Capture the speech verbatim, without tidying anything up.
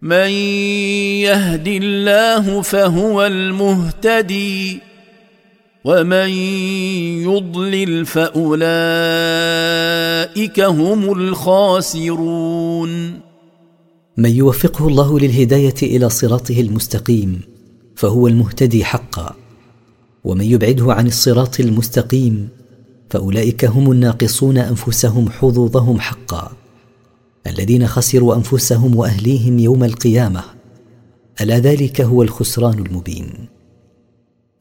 من يهد الله فهو المهتدي ومن يضلل فأولئك هم الخاسرون. من يوفقه الله للهداية إلى صراطه المستقيم فهو المهتدي حقا، ومن يبعده عن الصراط المستقيم فأولئك هم الناقصون أنفسهم حظوظهم حقا، الذين خسروا أنفسهم وأهليهم يوم القيامة، ألا ذلك هو الخسران المبين.